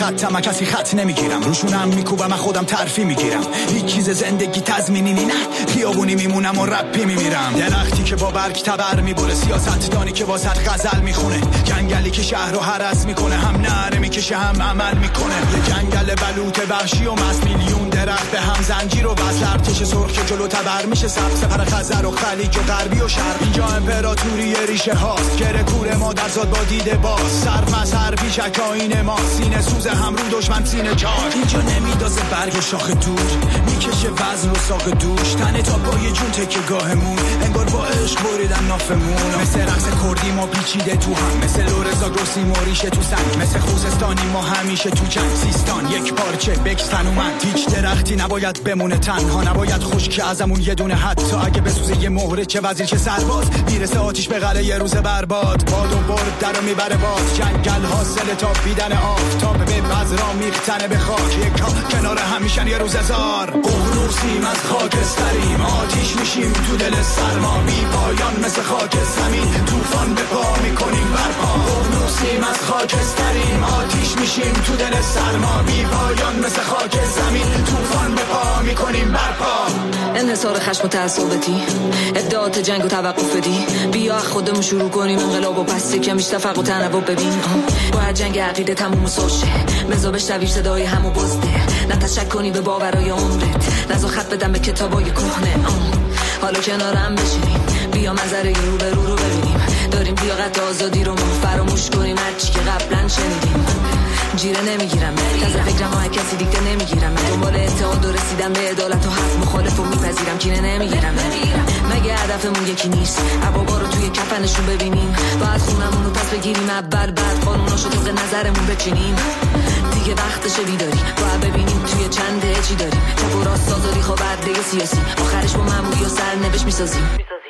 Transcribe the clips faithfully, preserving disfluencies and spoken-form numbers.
خطم من کسی خط نمیگیرم، روشونم میکوبم من خودم ترفی میگیرم، هیچ چیز زندگی تضمینی نه، خیابونی میمونم و رپی میمیرم، درختی که با برگ تبر میبره، سیاستدانی که واسط غزل میخونه، جنگلی که شهر رو هرس میکنه، هم نعره میکشه هم عمل میکنه، یه جنگل بلوط وحشی و مست، میلیون درخت به هم زنجیر و وصل، ارتش سرخ که جلو تبر میشه، سبز سپر خزر و خلیج و غربی و شرق، اینجا امپراتوری ریشه هاست، گره کوره ما در زاد با دیده باز، سر مسر پیشک آینه ما، سینه سوز هم رو دشمن سینه چار، اینجا نمیدازه برگ و شاخ دور، میکشه وزن و ساق دوش، تنه تا پای جون تکه گاهمون، انگار با عشق بریدن نافمون، مثل رقص کردی ما پیچیده تو هم، مثل لورزا گروسی موریشه تو سنگ، مثل خوزستانی ما همیشه تو جنگ، سیستان یک پارچه بکس تنومند، هیچ درختی نباید بمونه تنها، نباید خشک ازمون یه دونه، حتی اگه بسوزه یه مهره، چه وزیر چه سرباز، میرسه آتیش به قلعه یه روز برباد، باد و برد درو میبره باز، جنگل حاصل تا بیدن آفتاب به بذرا میختنه به خاک، یک کنار همیشن یه روز هزار، ققنوسیم از خاکستریم، آتیش میشیم تو دل سرما، بی پایان مثل خاک زمین، طوفان به پا میکنیم برپا، ققنوسیم از خاکستریم، آتیش میشیم تو دل سرما، بی پایان مثل خاک زمین، طوفان به پا میکنیم برپا. انحصار خشم و تعصبتی، ابداعات جنگ و توقف بدی، بیا خودمون شروع کنیم انقلاب و پس کمیش تفرق و تنوع ببین، باید جنگ عقیده تموم سوشه، بزا بشنوی صدای همو بزده، نه تشک کنی به باورای عمرت، نزا خط بدم به کتابای کهنه، حالا کنارم بشینیم، بیا منظره رو به رو رو ببینیم، داریم لیاقت آزادی رو ما فراموش کنیم، هرچی که قبلا شنیدیم، جیره نمیگیرم از فکرم ها کسی دیگه نمیگیرم، دنبال اتحاد و رسیدم به عدالت و حق مخالف و میپذیرم، کینه نمیگیرم، مگه هدفمون یکی نیست، عبابا رو توی کفنشون ببینیم، باید خونمون رو پس بگیریم اول، بعد قانوناشو طبق نظرمون بچینیم، دیگه وقتشه بیداری، باید ببینیم توی چنده چی داریم، چپ و راست آزادی خواه برده سیاسی، آخرش با معمولی و سرنوشت میسازیم،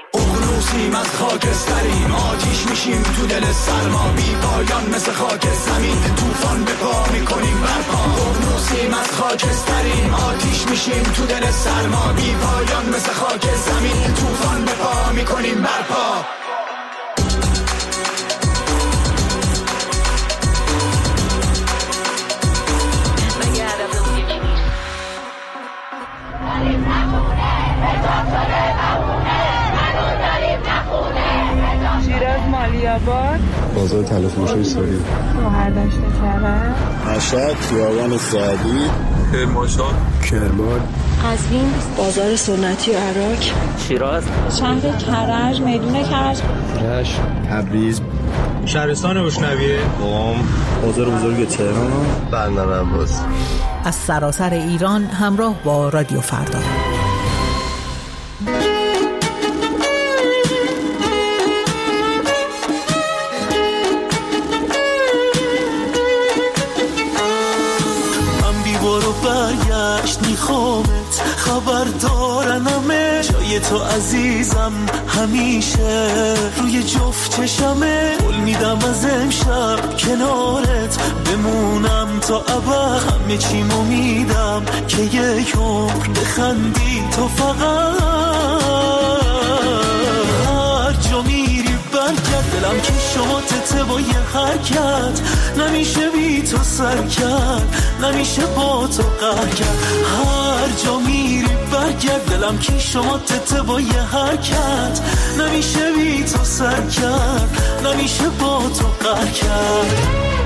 ققنوسیم از خاکستریم، آتیش میشیم تو دل سرما، بی پایان مثل خاک زمین، طوفان به پا میکنیم برپا، ققنوسیم از خاکستریم، آتیش میشیم تو دل سرما، بی پایان مثل خاک زمین، طوفان به پا میکنیم برپا. شیراز مالیاباد، بازار تلفروشی ساری، شهردشت کرج، مشهد خیابان سعدی، کرمانشاه، کرمان، قزوین، بازار سنتی عراق، شیراز، شهر کرج، میدون کرج، رشت، تبریز، شهرستان روشنویه، قم، بازار بزرگ تهران، بندر عباس. از سراسر ایران همراه با رادیو فردا. برگشت میخوامت خبر دارنمه، جای تو عزیزم همیشه روی جفت چشمه، قول میدم از امشب کنارت بمونم تا ابد، همه چیمو میدم که یک عمر بخندی تو فقط، هر جا میری برگرد، دلم که شما تته با یه حرکت، نمیشه بی تو سر کرد، نمیشه با تو قهر کرد، هر جا میری برگرد، دلم که شما تته با یه حرکت، نمیشه بی تو سر کرد، نمیشه با تو قهر کرد.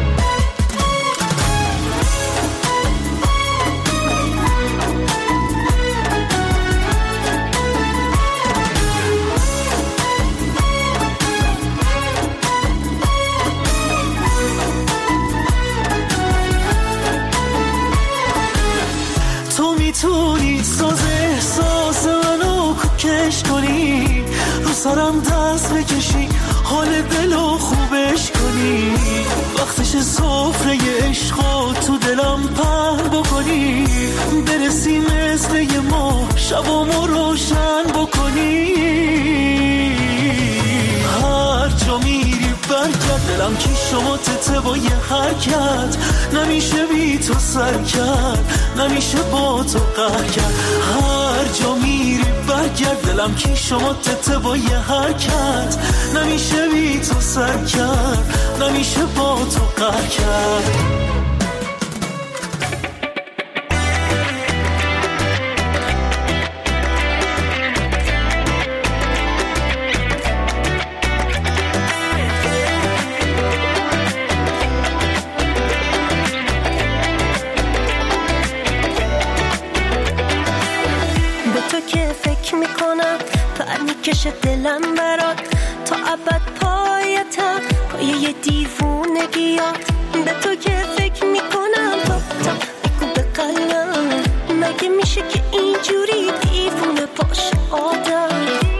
میتونی ساز احساس منو کوکش کنی، رو سرم دست بکشی، حال دلو خوبش کنی، وقتش سفره عشقو تو دلم پهن بکنی، برسی مثل یه ماه شبامو روشن بکنی، هر جا میری برگرد، دلم که شما تته با یه حرکت، نمیشه بی تو سر کرد، نمیشه با تو قهر کرد، هر جا میری برگرد، دلم که شما تته با یه حرکت، نمیشه بی تو سر کرد، نمیشه با تو قهر کرد. ابد پایتم، پای یه دیوونگیات به تو که فکر میکنم تا تا بگو به قلبم مگه میشه که اینجوری دیوونه باشه آدم.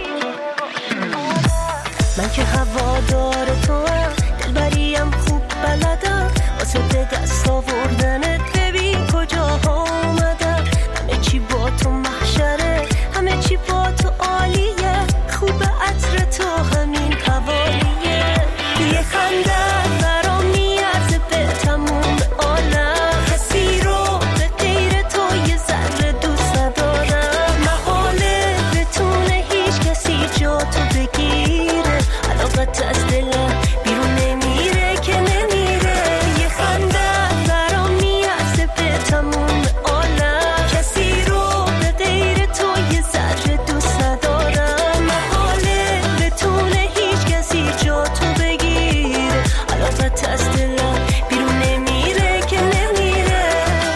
من که هوادار تو هم دلبریم خوب بلدم، واسه به دست آوردنت ببین کجاها اومدم. همه چی با تو محشره، همه چی با تو عالیه، خوب عطر تو همین حوالیه. یه خنده برام میارزه به تموم عالم، کسی رو به غیر تو یه ذره دوست ندارم. محاله بتونه هیچ کسی جا تو بگیره، علاقت از دلم بیرون نمیره که نمیره. یه خنده برام میارزه به تموم عالم، کسی رو به غیر تو یه ذره دوست ندارم. محاله بتونه هیچ کسی جا تو بگیره، علاقت از دلم بیرون نمیره که نمیره.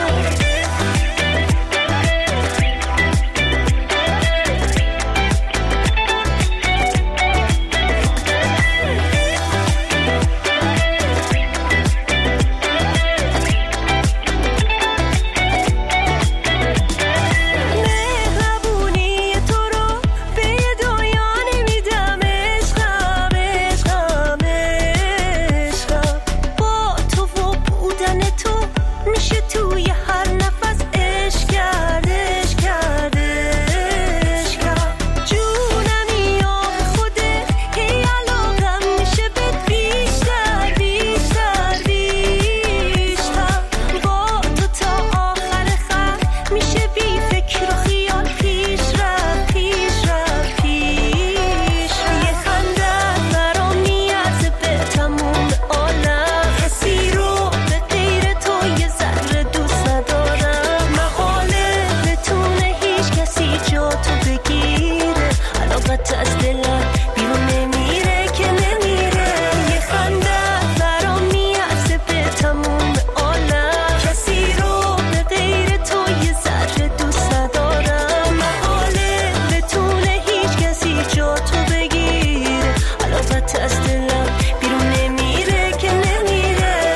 مهربونی تو رو به دنیا نمیدم، عشقم عشقم عشقم. با تو و بودن تو میشه توی هر نفس عشق کرد عشق کرد عشقم. جونمی آب خوده هی علاقم میشه به بیشتر بیشتر بیشتر. با تو تا آخر خط میشه بی فکر و خیال پیش رفت پیش رفت پیش. یه خنده برام میارزه به تموم عالم، کسی رو به غیر تو یه ذره دوست ندارم. محاله بتونه هیچ کسی جا تو بگیره، علاقت از دلم بیرون نمیره که نمیره. یه خنده برام میارزه به تموم عالم، کسی رو به غیر تو یه ذره دوست ندارم. محاله بتونه هیچ کسی جا تو بگیره، علاقت از دلم بیرون نمیره که نمیره.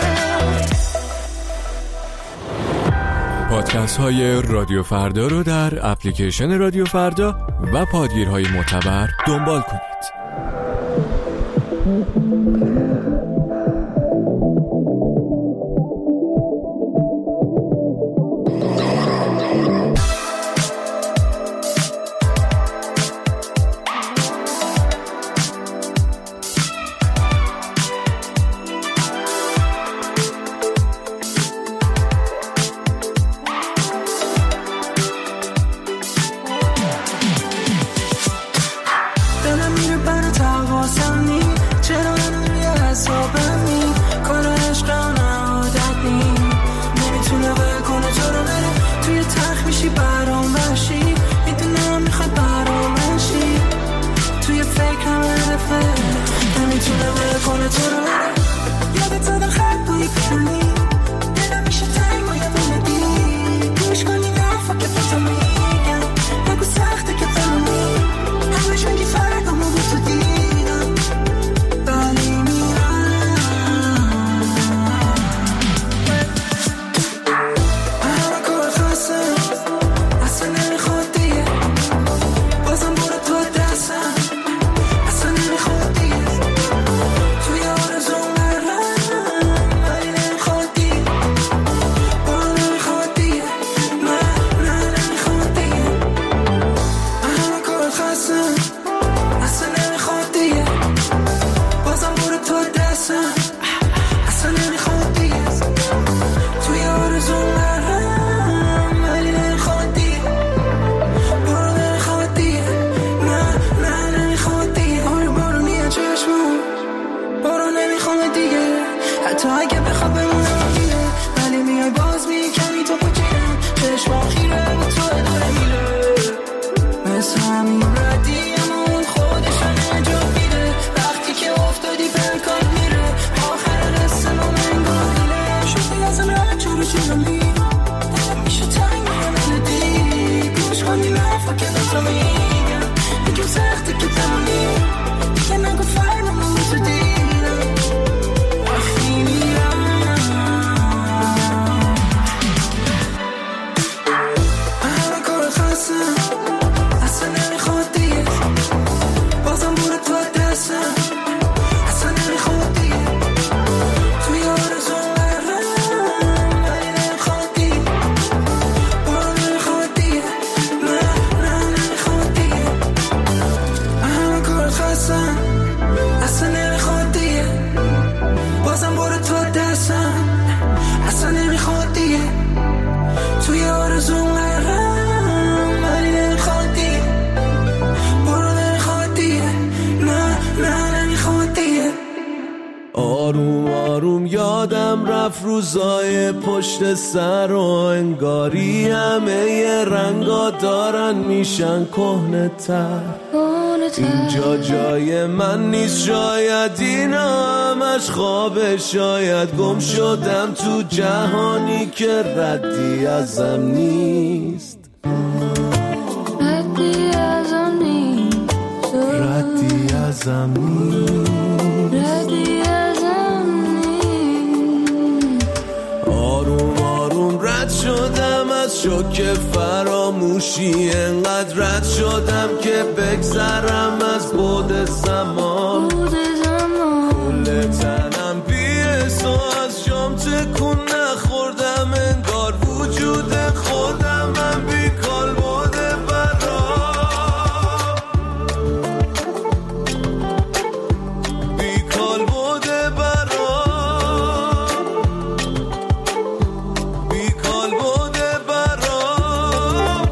پادکست های رادیو فردا رو در اپلیکیشن رادیو فردا و پادگیرهای معتبر دنبال کنید. دلم میره برای تقاسمی، چرا من روی حسابمی، کار عشقم عادت نی، نمیتونه بکنه تو رو بره، توی تخت میشی برام وحشی، میدونم میخواد برام بشی، توی فکرم هدفه، نمیتونه بکنه تو رو بره. یادت زدم خط بایی کنی، دلم میشه تنگ و یادم ندی، گوش کنی نفا که فتا میگم، نگو سخته که بمونی، همش میگی فرق اما با تو دیدم، ولی میرم همه کار خواستم، اصلا نمیخواد دیگه، بازم برو تو دستم، اصلا نمیخواد دیگه، توی آرزوم برم، ولی نمیخواد دیگه، برو نمیخواد دیگه، نه نه نمیخواد دیگه، همه کار خواستم، اصلا نمیخواد دیگه، بازم برو تو دستم، اصلا نمیخواد دیگه، توی آرزوم برم، ولی نمیخواد دیگه، برو نمیخواد دیگه، نه نه نمیخواد دیگه، آره برو نیه چشمم، برو نمیخواد دیگه، حتی اگه بخواب بمونم دیگه، ولی میای باز میکنی تو پاکیرم، چشمم خیره و تو اداره میره، مثل همین ردی اما اون خودش انجام میده، وقتی که افتادی پنکان میره، آخر رسم و منگاه میره، شدی ازم رد چرا چرا می دلم میشه تنگ و ندی، گوش کنی نفا که بسا میگم، میگم سخته که تمونی، دیگه نگو فرم یادم رفت روزای پشت سر و انگاری همه رنگا دارن میشن کهنه تر. اینجا جای من نیست، شاید اینا همش خوابه، شاید گم شدم تو جهانی که ردی ازم نیست. ردی ازم نیست، ردی ازم نیست، ردی ازم نیست. آروم آروم رد شدم از شوک فراموشی، انقدر رد شدم که بگذرم از بعد زمان. کل تنم بی‌حس و از شام تکون نخوردم، انگار وجود خودم من بیکال بوده برام، بیکال بوده برام، بیکال بوده برام.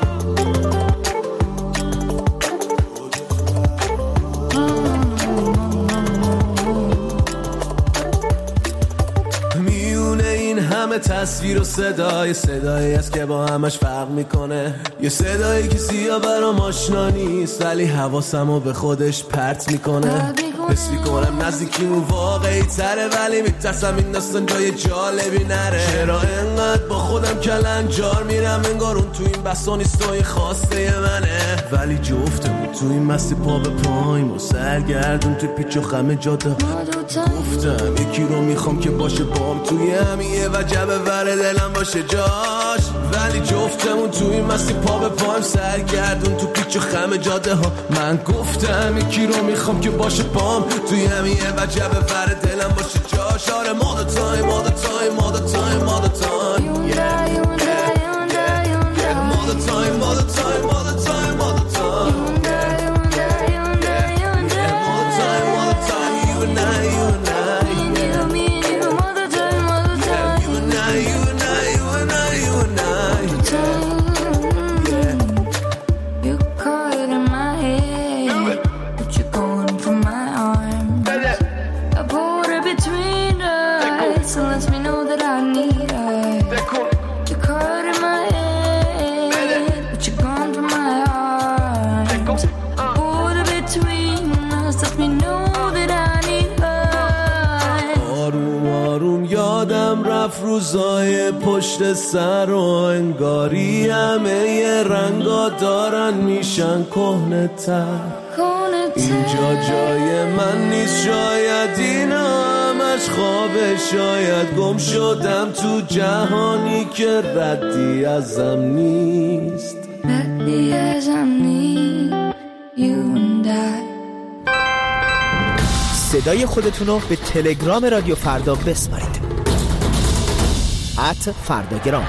میونه این همه تصویر و صدای صدایی است که با همش فرق میکنه، یه صدایی که سیاه برام آشنا نیست ولی حواسمو به خودش پرت میکنه. حس میکنم نزدیکیمون واقعی تره ولی میترسم این داستان جای جالبی نره. چرا انقدر با خودم کلنجار میرم، انگار اون تو این بسا نیست و این خواسته منه، ولی جفتم تو این مستی پا به پاییم و سرگردون تو پیچ و خم جاده. گفتم یکی رو میخوام که باشه بام توی همیه و جبه ور دلم باشه جاش، ولی جفتمون تو این مستی پا به پایم سرگردون تو پیچ و خم جاده ها. من گفتم یکی رو میخوام که باشه بام توی همیه و جبه ور دلم باشه جاش. آره all the time all the time all the time all the time yeah yeah yeah all the time all the time all the time all the time yeah yeah yeah all the time all the time you and I you and I yeah me and you all the time all the time you and I you and I you and I you and I yeah You caught it in my head, but you're going for my arm. I put it between us, so lets me know that I need her. You caught in my head, but you're gone from my arms. I put it between us, lets me know that I need her. آروم آروم یادم رفت روزای پشت سر و انگاری همه رنگا دارن میشن کهنه تر. اینجا جای من نیست، شاید اینا همش خوابه، شاید گم شدم تو جهانی که ردی ازم نیست، ردی ازم نیست. You and I. صدای خودتون رو به تلگرام رادیو فردا بسپارید. ات فرداگرام.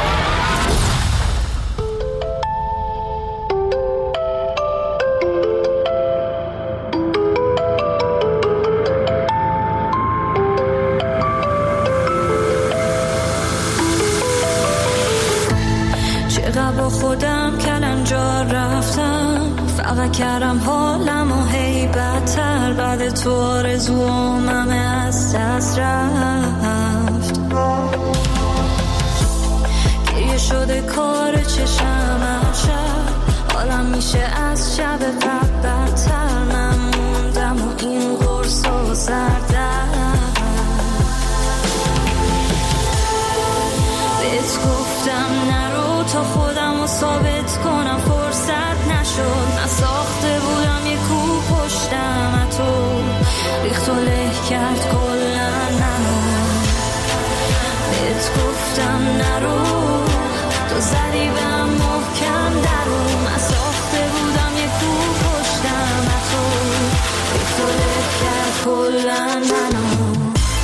چقدر با خودم کلنجار رفتم، فقط کردم حالم و هی بدتر، بعد تو آرزوام همه از دست رفت. گریه شده کار چشم شب، حالم میشه از شب قبل بدتر، من موندم و این قرص و سردم. بهت گفتم نرو تا خودم رو ثابت کنم، فرصت نشد. من ساخته بودم یه کوه پشتم، تو ریخت و له کرد کلن منو. بهت گفتم نرو، تو زدی بهم محکم درو. من ساخته بودم یه کوه پشتم، تو ریخت و له کرد کلن منو.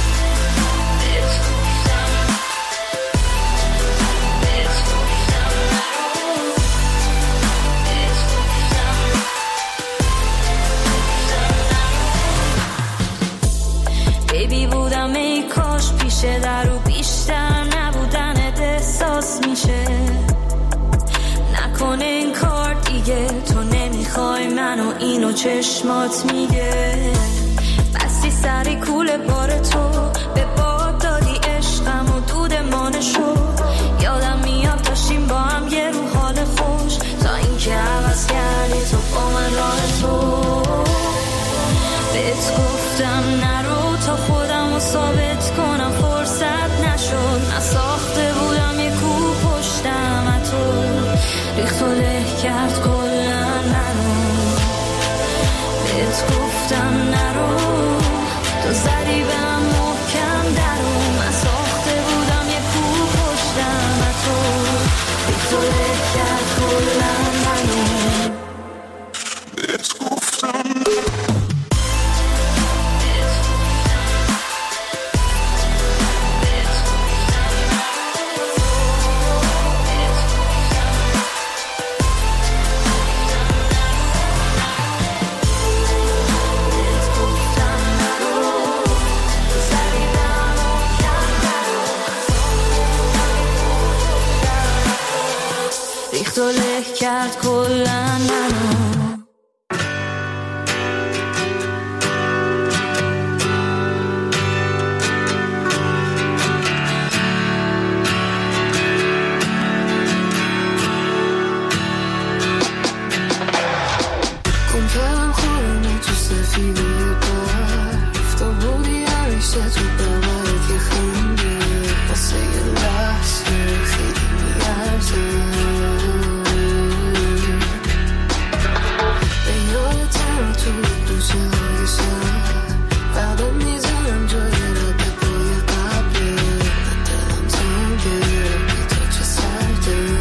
بیبی بودم ای کاش پیشه در و بیشتر نبودنت احساس میشه. نکنه این کار دیگه، تو نمیخوای منو، اینو چشمات میگه. بستی سری کوله بار تو به باد ریخت و له کرد کلن منو. کمکرم خورمه تو سفیده برف، تو بودی همیشه تو بغلت یه خنده، واسه یه لحظه خیلی میارزه. به یادتم تو دوشه های شهر، بعدم میزنم جای رد پای قبله، و دلم تنگه بی تو چه سرده.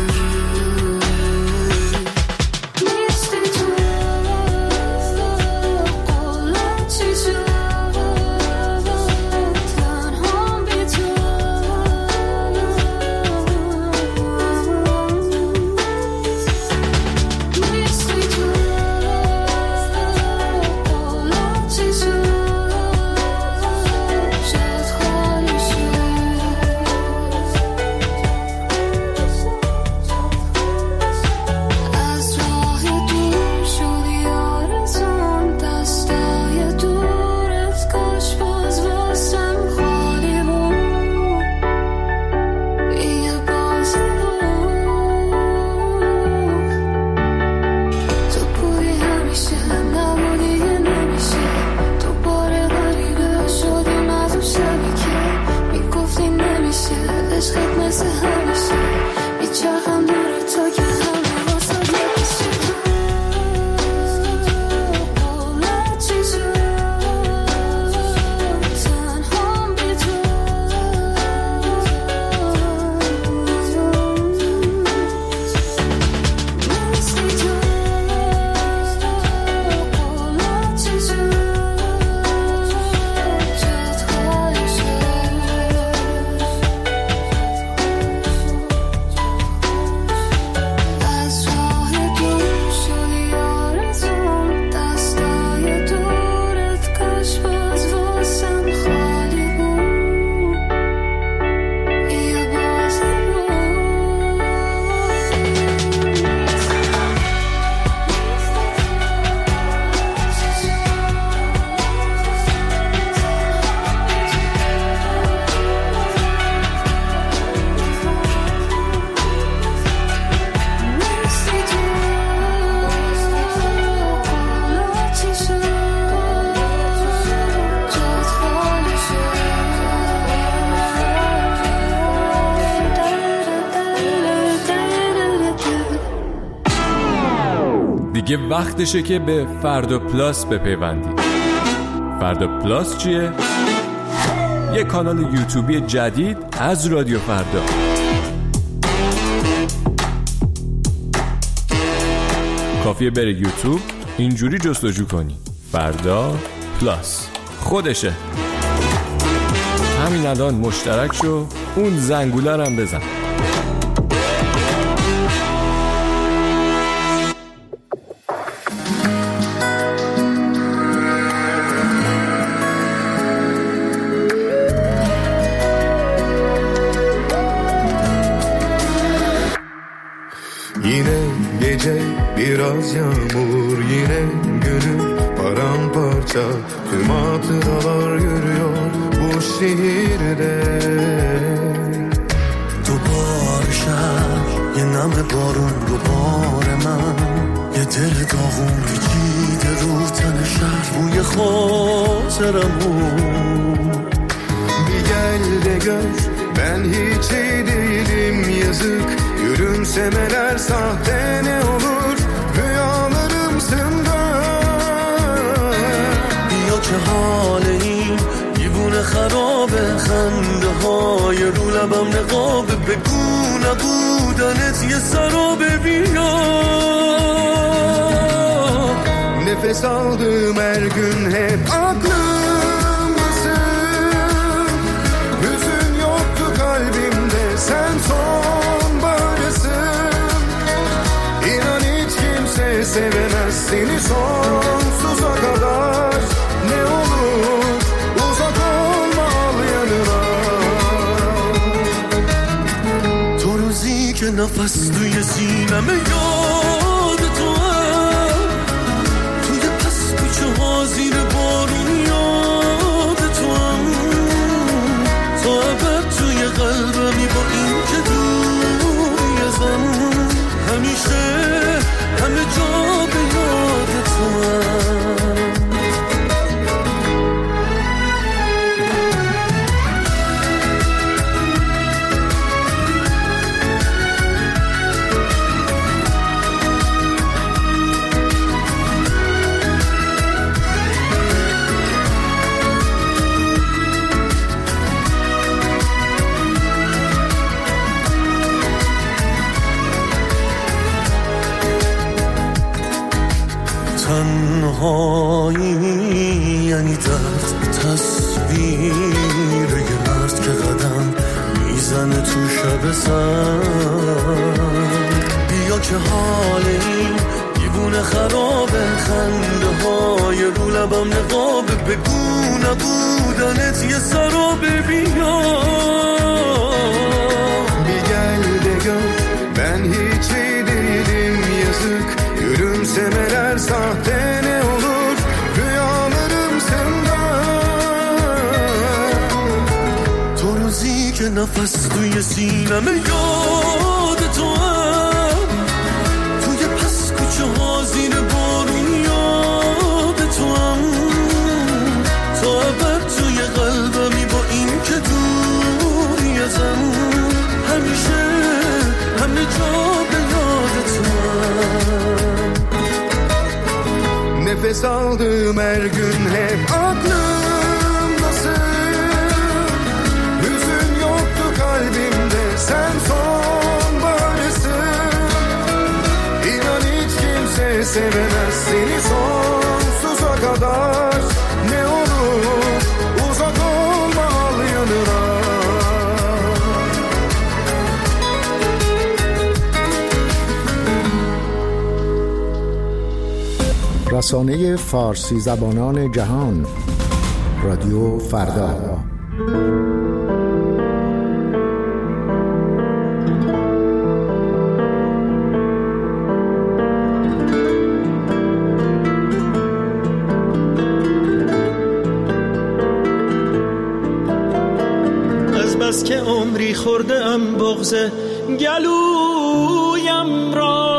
دیگه وقتشه که به فردا پلاس بپیوندید. فردا پلاس چیه؟ یه کانال یوتیوبی جدید از رادیو فردا. کافیه بری یوتیوب اینجوری جستجو کنی فردا پلاس، خودشه. همین الان مشترک شو، اون زنگوله رو هم بزن. Yine gece biraz yağmur, yine gönül paramparça, tüm hatıralar yürüyor bu şehirde. دوباره شب یه نم بارون دوباره من، یه دل داغون پیچیده رو تن شهر، بوی خاطرمون. Bir gel de gör ben hiç iyi değilim, yazık yürümsemeler sahte ne olur, rüyalarımsın da. بیا که حال این دیوونه خرابه، خنده های رو لبم نقابه، بگو نبودنت یه سرابه. بیا nefes aldığım her gün hep aklımdasın, hüzün yoktu kalbimde, sen sonbaharsın. İnan hiç kimse sevemez seni sonsuza kadar, ne olur uzak olma, al yanına. تو روزی که نفس توی سینمه یاد تو هم، توی پس کوچه ها زیر بارون یاد تو هم، تا ابد توی قلبمی با این که دوری ازم، همیشه همه جا به یاد تو هم. تنهایی یعنی درد، تصویر یه مرد که قدم میزنه تو شب سر. بیا که حال این دیوونه خرابه، خنده های رو لبم نقابه، بگو نبودنت یه سرابه. بیا gel de gör, ben hiç iyi değilim yazık. Gülümsemeler sahte ne olur, rüyalarım senden. تو روزی که نفس توی سینمه یاد تو هم، توی پس کوچه ها زیر بارون یاد تو هم، تا ابد توی قلبمی با این که دوری ازم، همیشه همه جا به یاد تو هم. Nefes aldığım her gün hep aklımdasın. Hüzün yoktu kalbimde, sen sonbaharsın. İnan hiç kimse sevemez seni sonsuza kadar. Ne olur uzak olma, al yanına. رسانه فارسی زبانان جهان، رادیو فردا. از بس که عمری خورده ام بغض گلویم را،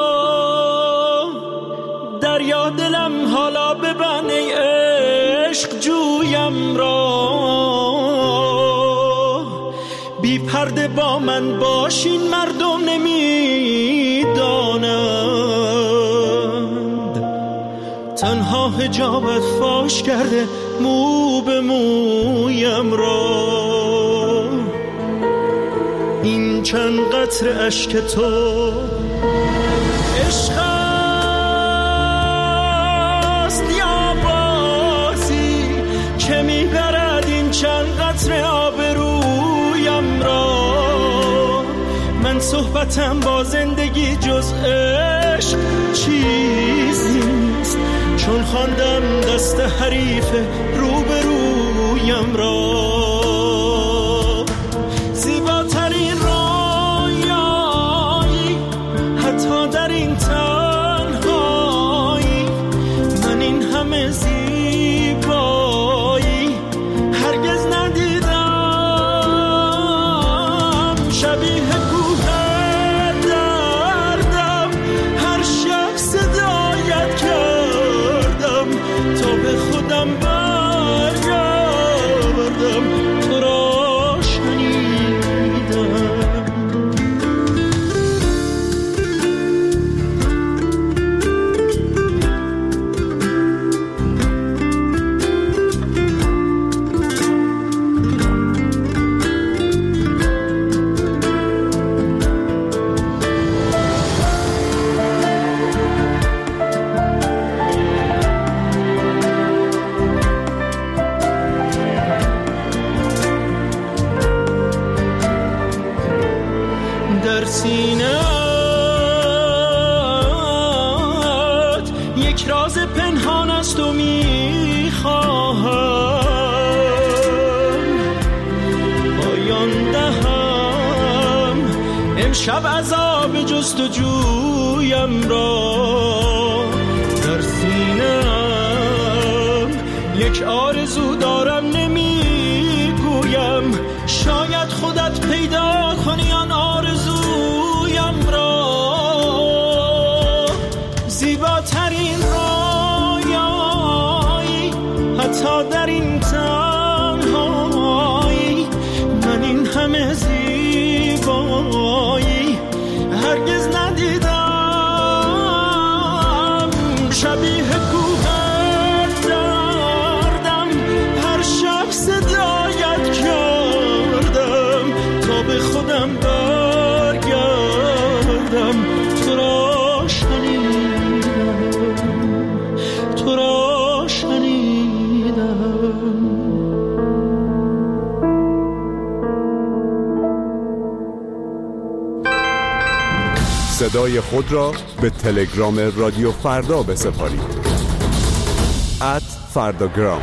دریا دلم حالا ببن ای عشق جویم را. بی پرده با من باشین مردم نمیدانند، تنها حجابت فاش کرده مو به مویم را. این چند قطره اشک تو عشق که میبرد این چند قطره آبرویم را. من صحبتم با زندگی جز عشق چیزی نیست، چون خواندم دست حریف روبرویم را. زیباترین رویایی حتی در این تنهایی، من این همه زیبایی سینه‌ات یک راز پنهان است و میخواهم پایان دهم امشب عذاب جستجویم را در سینه‌ام یک آرزو دارم نمیگویم، شاید خودت پیدا کنی آن آرزویم را. زیباترین رویایی حتی در این تنهایی، من این همه زیبایی هرگز ندیدم. شبیه کوه دردم هر شب صدایت کردم تا به خودم برگردم. تو را شنیدم، تو را شنیدم. صدای خود را به تلگرام رادیو فردا بسپارید. ات فرداگرام.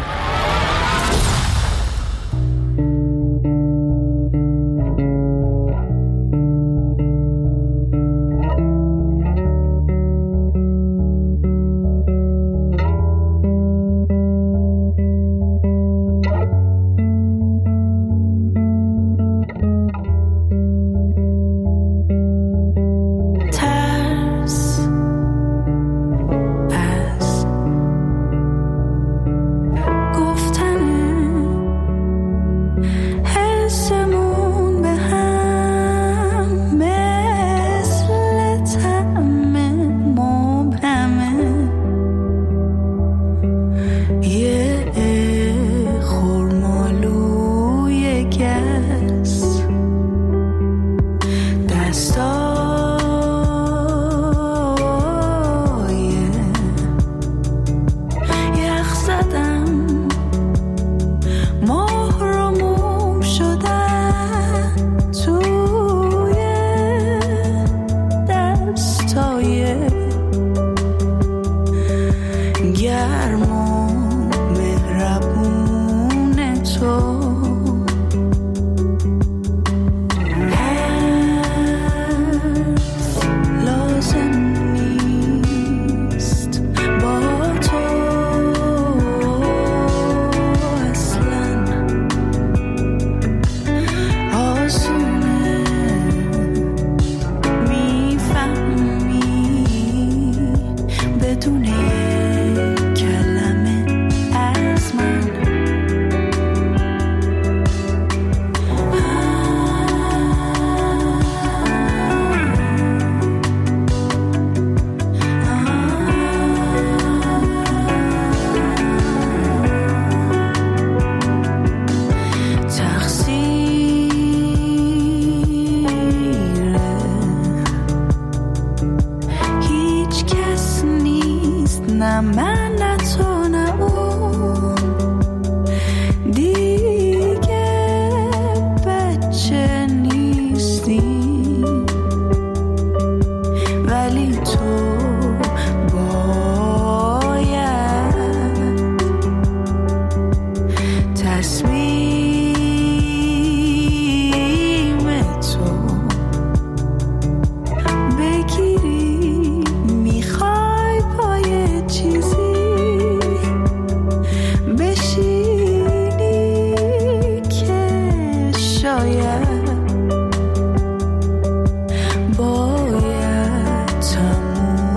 باید تموم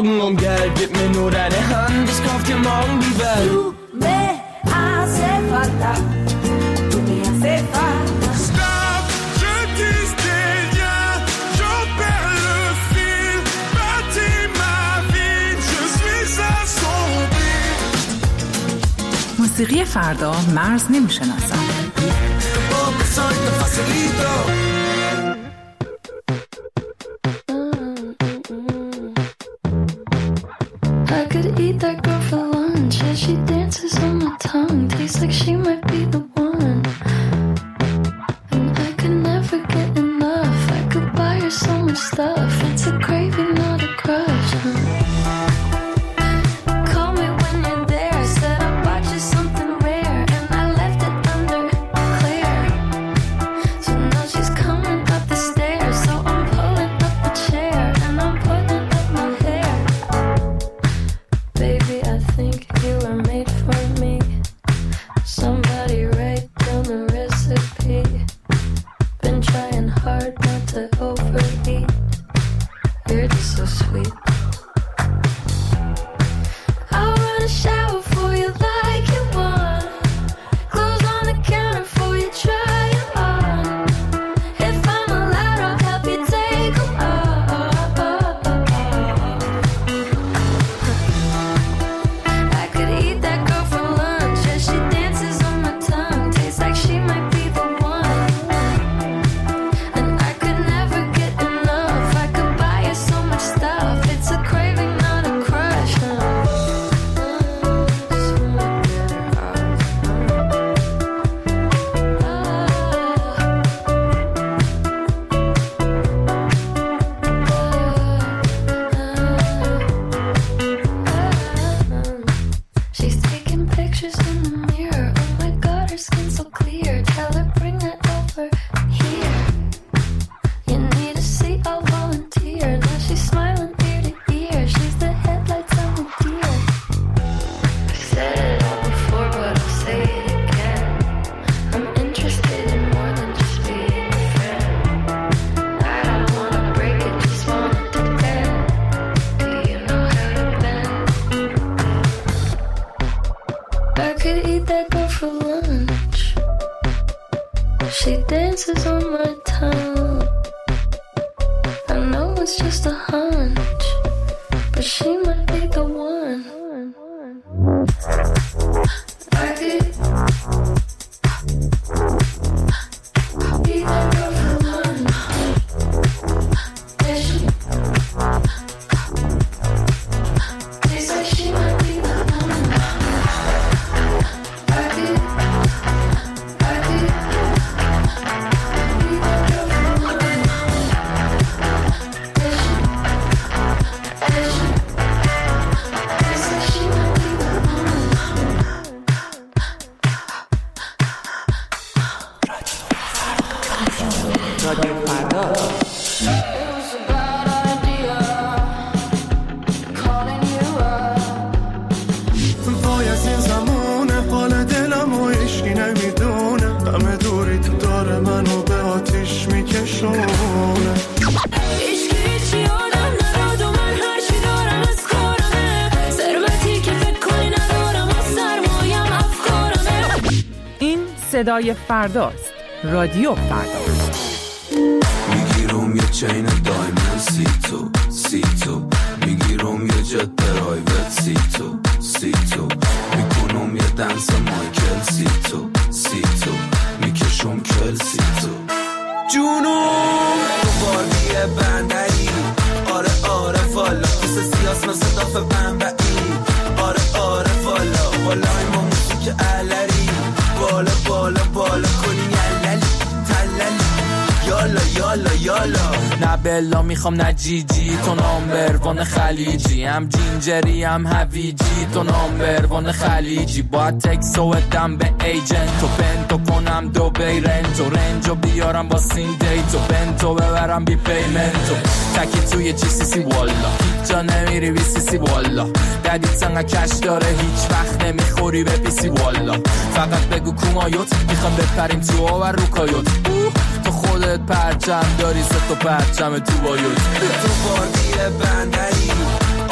Augen und Geld, gib mir nur deine Hand, ich kauf dir morgen die Welt. Du me hace falta, tu me hace falta. Stop, je dis rien, je perds le fil, bâtis ma vie, je suis assombri. موسیقی فردا مرز نمیشناسد. I could eat that girl for lunch as she dances on my tongue. Tastes like she might be the one. And I could never get enough. I could buy her so much stuff. It's a craving, not a crush. Huh? Call me when you're there. Said I bought you something rare, and I left it under clear. So now she's coming up the stairs. So I'm pulling up the chair, and I'm putting up my hair. Baby, I think you were made for me. Somebody write down the recipe. Been trying hard not to overeat. You're just so sweet. I'll run a shower for you like you want. Clothes on the counter for you, try it on. If I'm allowed, I'll help you take them off. I could eat that girl for lunch as she dances on my tongue. Tastes like she might be the one. And I could never get enough. I could buy her so much stuff. It's a craving, not a crush. Huh? She's taking pictures in the mirror. Oh my god, her skin's so clear. Tell her bring that over here. You need a seat, I'll volunteer. Now she's smiling ear to ear. She's the headlights on the deer. I said it all before, but I'll say it again. I'm interested in more than just being a friend. I don't wanna break it, just wanna depend. Do you know how to bend? I could eat that girl for lunch. She dances on my tongue. I know it's just a hunch, but she might be the one. I could eat that girl for lunch. Yeah, she tastes like she might be the one. I could, I could eat that girl for lunch. Yeah, she, yeah, she tastes like she might be the one. رادیو فردا. It was a bad idea calling you up. وای از این زمونه حال دلم و عشقی نمیدونه همه دوری تو داره منو به آتیش میکشونه عشقی هیچی آدم نداد و من هرچی دارم از کارمه ثروتی که فکر کنی ندارم و سرمایم افکارمه. این صدای فرداست. رادیو فردا. میگیرم یه چین دایمن سی تو سی تو میگیرم یه جت پرایوت سی تو سی تو میکنم یه دنس مایکل سی تو سی تو میکشم کل سی تو جونم تو بارگی بندری آره آره والا کس سیاس مثل داف بنبعی آره آره والا والا ما موسیقی علری بالا بالا بالا کنی یللی تللی یالا یالا یالا نه بلا میخوام نه جی جی تو نامبر وان خلیجی هم جینجری هم هویجی تو نامبر وان خلیجی باید تکس و ادم به ایجنت تو بنتو کنم دو بی رنتو رنجو بیارم با سین دیتو بنتو ببرم بی پیمنتو تکی توی جی سی سی والا هیچ جا نمیری بی سی سی والا ددیت سنگه کش داره هیچ وقت نمیخوری به پی سی والا فقط بگو کومایوت میخوام بپریم تو آور رو کایوت تو خودت پرچم داری سه تا پرچم تو بایوت تو بارگی بندری آره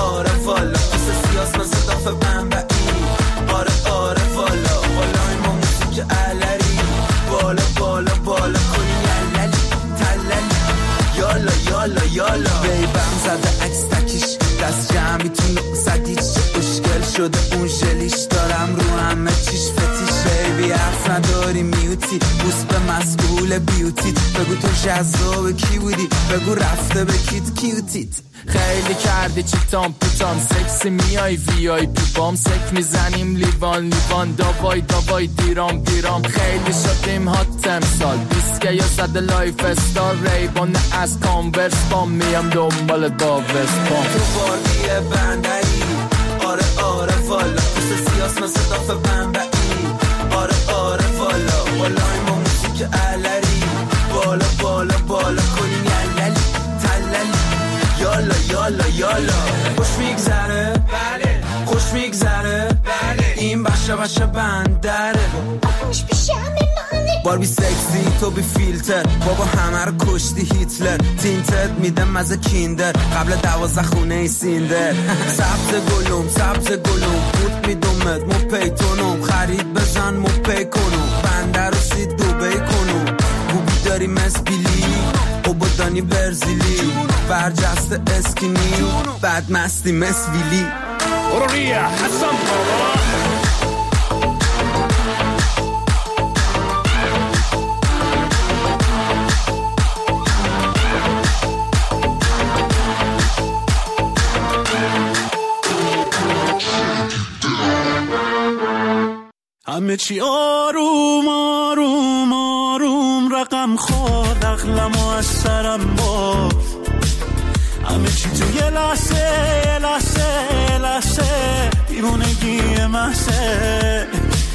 آره والا قصه سیاس مثل دافه بنبعی آره آره والا بالای ما موسیقی علری بالا بالا بالا کنی لللی تللی یالا یالا یالا بیبم زده عکس تکیش دست جمعی تو نقصدیش اشکل شده اون جلیش دارم رو همه چیش فتیش بیبی حرف نداری میوتی بوس به مسئول بیوتیت بگو تو جذاب کی بودی بگو رفته به کیت کیوتیت خیلی کردی چیتام پیتام سکسی میای وی آی پی بام سک میزنیم لیوان لیوان داوای داوای دیرام دیرام خیلی شدیم هات امسال دیسکه یا زده لایف استار ریبان از کانورس بام میام دنبالت با وستپام تو بارگی بندری آره آره والا قصه سیاس مثل دافه بنبعی آره آره والا بالای ما موسیقی علری بالا بالا بالا کنی یللی تللی یالا یالا یالا خوش میگذره بله خوش میگذره بله این بشه بشه بندره خوش پیشه باربی سکسی تو بی فیلتر بابا همه رو کشتی هیتلر تینتت میدم مزه کیندر قبل دوازده خونه ای سیندر سبز گلوم سبز گلوم بود میدومت مو پیتونم خرید بزن مو پی کنم بنده رو سید دوبی کنم بوبی داری مسبیلی اوبادانی برزیلی برجست اسکینی بعد مستی مسویلی اوروریا حسن بابا همه چی آروم آروم آروم رقم خورد عقلمو از سرم برد همه چی تو یه لحظه یه لحظه یه لحظه دیوونگی محضه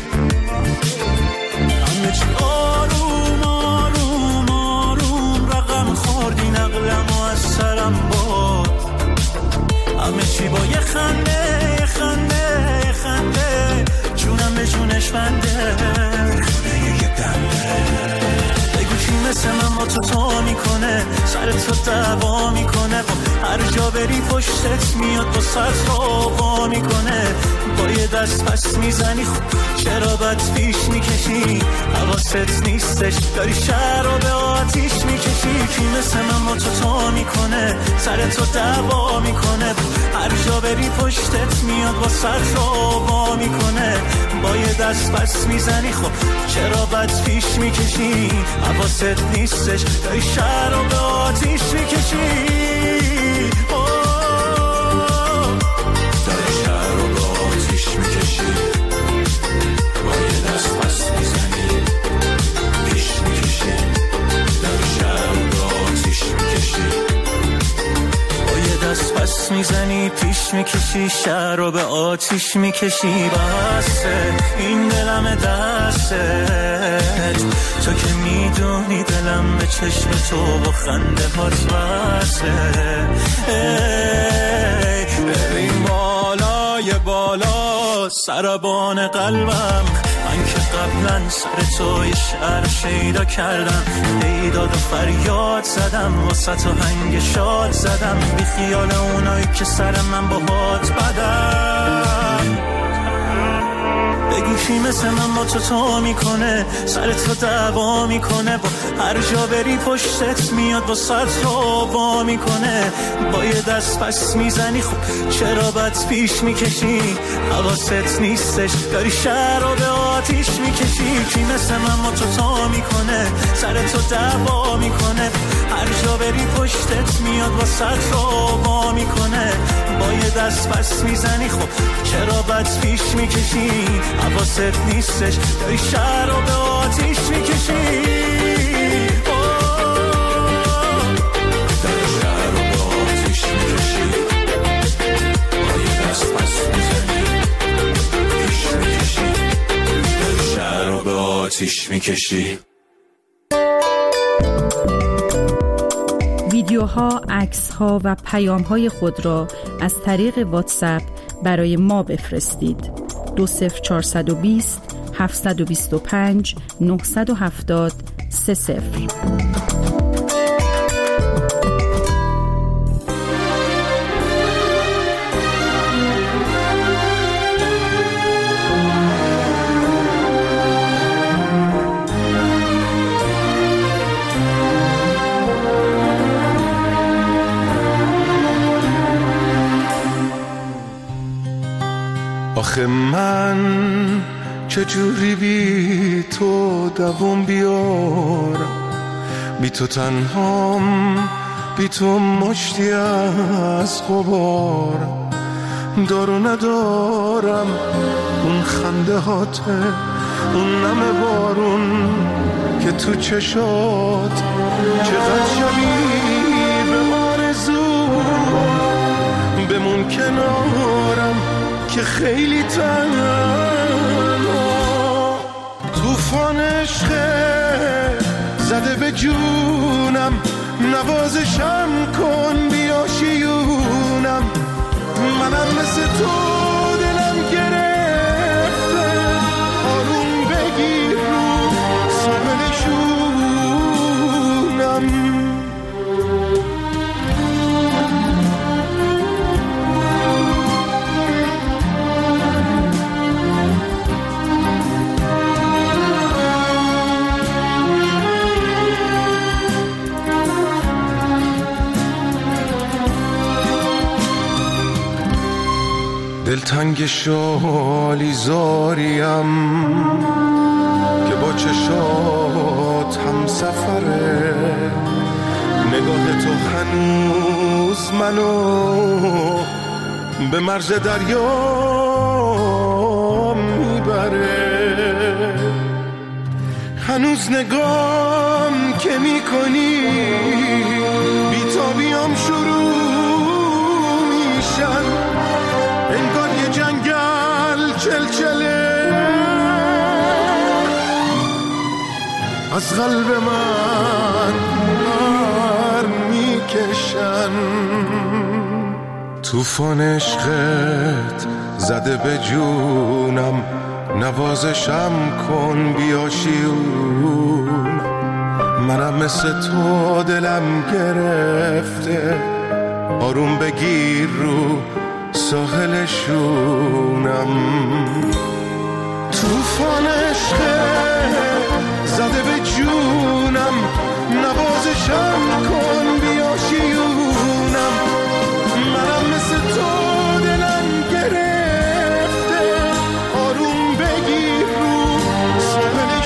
همه چی آروم آروم آروم رقم خورد این عقلمو از سرم برد همه چی با یه خنده یه خنده یه خنده جونم به جونش بنده یه دنده بگو کی مثل من با تو تا میکنه سر تو دعوا میکنه هر جا بری پشتت میاد با سر تو میکنه با یه دست پس میزنی خب چرا بد پیش میکشی حواست نیستش داری شهر رو به آتیش میکشی کی مثل من با تو تا میکنه سر تو دعوا میکنه هر جا بری پشتت میاد با سر تو میکنه با یه دست پس میزنی خب چرا بد پیش میکشی حواست نیستش داری شهر رو به آتیش میکشی داری شهر رو به آتیش میکشی با یه دست پس میزنی پیش میکشی داری شهر رو به آتیش میکشی با یه دست پس میزنی پیش میکشی شهر رو به آتیش میکشی بسه این دلم دستت تو که میدونی دلم به چشم تو با خنده هات بسه ببین بالای بالا سربان قلبم من که قبلا سر تو یه شعر شیدا کردم بیداد و فریاد زدم واسه تو هنگ شاد زدم بی خیال اونایی که سر من با هات بدم بگو کی مثل من با تو تا میکنه سر تو دعوا میکنه با هر جا بری پشتت میاد با سر تو وا میکنه با یه دست پس میزنی خب چرا بد پیش میکشی حواست نیستش داری شهر رو به آتیش میکشی کی مثل من با تو تا میکنه سر تو دعوا میکنه هر جا بری پشتت میاد با سر تو وا میکنه با یه دست پس میزنی خب چرا بد پیش میکشی حواست نیستش داری شهر رو به آتیش میکشی داری شهر رو به آتیش میکشی با یه دست پس میزنی پیش میکشی داری شهر رو به آتیش میکشی ویدیوها، عکس‌ها و پیام‌های خود را از طریق واتساپ برای ما بفرستید. دو صفر چهارصد و بیست هفتصد و بیست و پنج نهصد و هفتاد سه صفر. آخه من چجوری بی تو دووم بیارم، بی تو تنهام، بی تو مشتی از غبارم. دارو ندارم اون خنده هاته، اون نم بارون که تو چشات، چقدر شبیه به آرزو. بمون کنارم که خیلی تنها. طوفان عشق زده به جونم، نوازشم کن بیا شیونم. منم مثل تو دلم گرفته، آروم بگیر رو ساحل شونم. دلتنگ شالی زاریم که با چشات هم سفره. نگاه تو هنوز منو به مرز دریا میبره. هنوز نگام که میکنی بیتابیام شروع میشن. انگار یه جنگل چلچله از قلب من نار میکشن. طوفان عشقت زده به جونم، نوازشم کن بیا شیون. منم مثل تو دلم گرفته، آروم بگیر رو ساحل شونم. طوفان عشق زده به جونم، نوازشم کن بیا شیونم. منم مثل تو دلم گرفته، آروم بگیر رو ساحل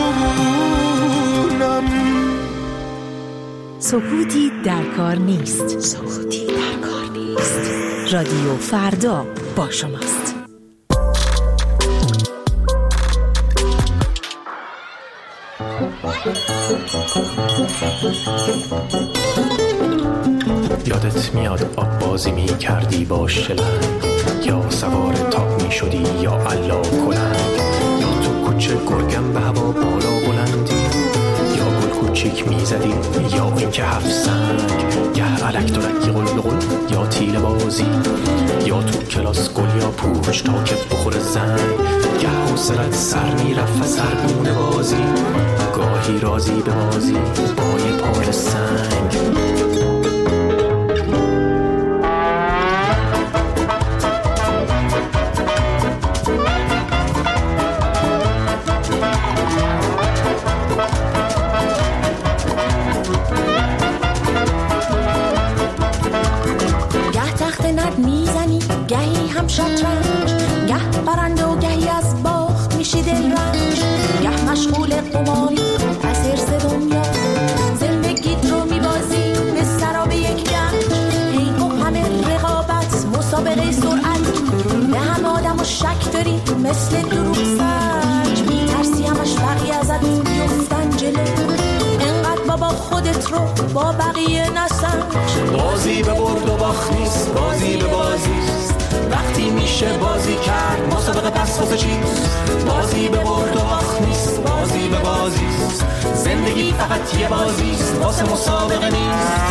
شونم. سکوتی در کار نیست. سکوتی در کار نیست. رادیو فردا با شماست. یادت میاد آب بازی می کردی با شلنگ، یا سوار تاپ می شدی یا علا کلنگ، یا تو کوچه گرگم به هوا بالا بلندی، یا گل کوچیک می زدی یا این که هفت سنگ. گه علک درکی قل قل یا تیل بازی، یا تو کلاس گل یا پوش تا که بخور زنگ. گه حوصلت سر می رفت سرگونه بازی، گاهی رازی به بازی با یه پار سنگ. گهی هم شطرنج، گه برنده و گهی از باخت میشی دل رنج. گه مشغول قماری از حرص دنیا، زندگیت رو میبازی به سراب یک گنج. هی و همه رقابت مسابقه سرعت، به همه آدم و شک داری مثل دروغ سنج. میترسی همش بقیه ازت بیفتن جلو، انقدر بابا خودت رو با بقیه نسنج. بازی به برد و باخت نیست، بازی به بازیست. وقتی میشه بازی کرد مسابقه پس واسه چیست؟ بازی به برد و باخت نیست، بازی به بازیست. زندگی فقط یه بازیست، واسه مسابقه نیست.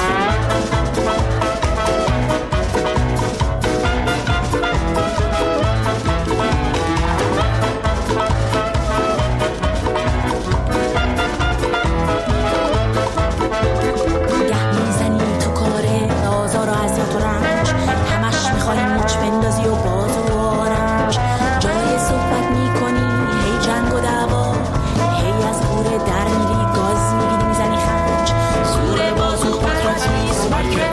در میری گاز میگیری میزنی خنج. زور بازو پاتراتیس بلکه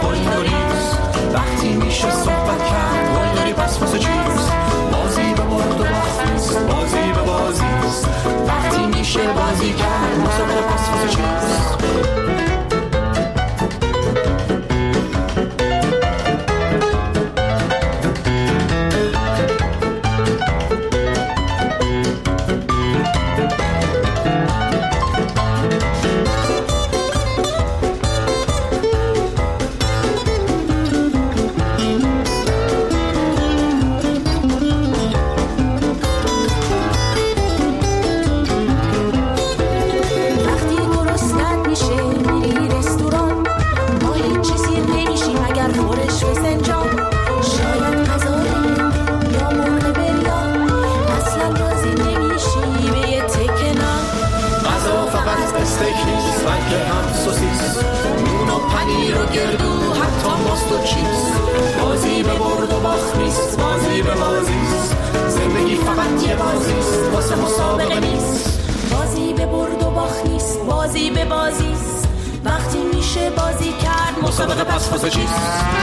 گردو حتی ماست و چیست. بازی به برد و باخت نیست، بازی به بازیست. زندگی فقط یه بازیست، واسه مسابقه نیست. بازی به برد و باخت نیست، بازی به بازیست. وقتی میشه بازی کرد مسابقه پس واسه چیست.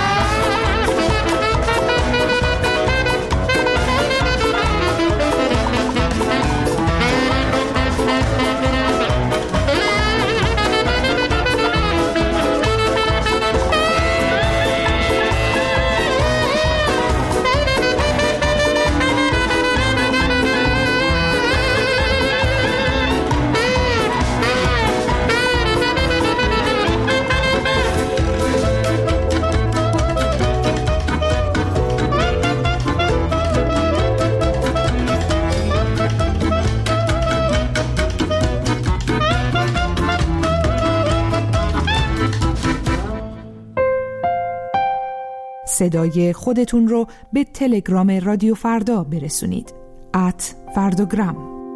صدای خودتون رو به تلگرام رادیو فردا برسونید. ات فرداگرام.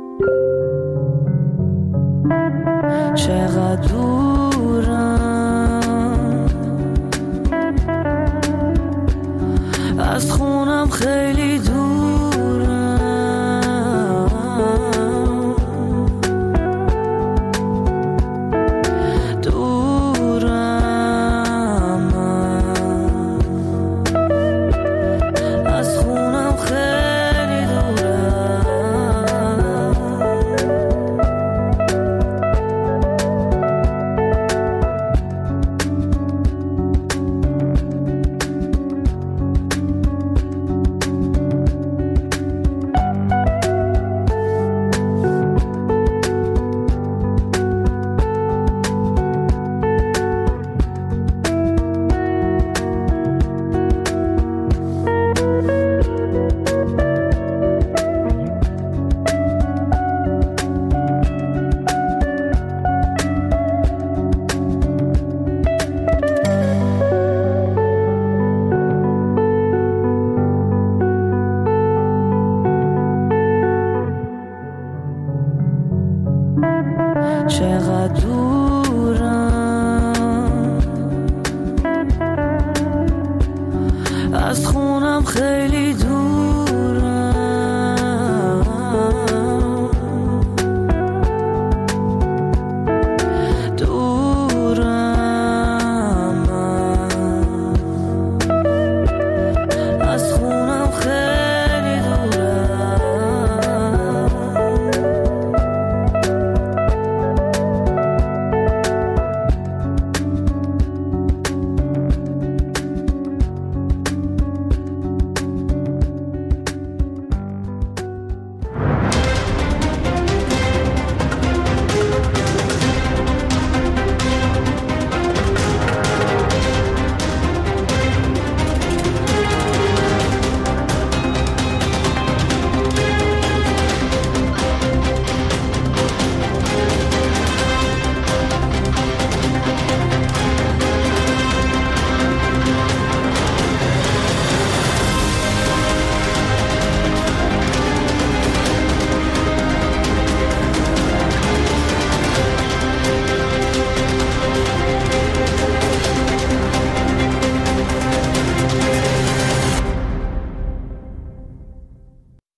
چقدر دورم از خونم، خیلی دورم. دورم از خونم، خیلی دورم. چقدر